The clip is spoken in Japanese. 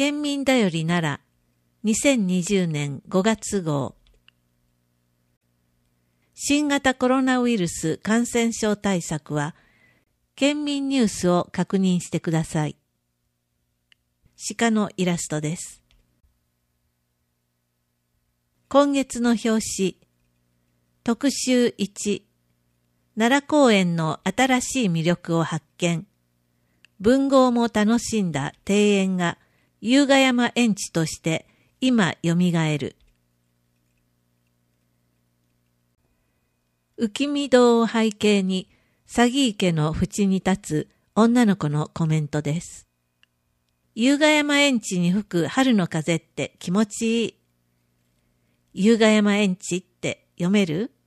県民だよりなら2020年5月号。新型コロナウイルス感染症対策は県民ニュースを確認してください。鹿のイラストです。今月の表紙、特集1、奈良公園の新しい魅力を発見。文豪も楽しんだ庭園が夕ヶ山園地として今よみがえる。浮見堂を背景に鷺池の縁に立つ女の子のコメントです。夕ヶ山園地に吹く春の風って気持ちいい。夕ヶ山園地って読める？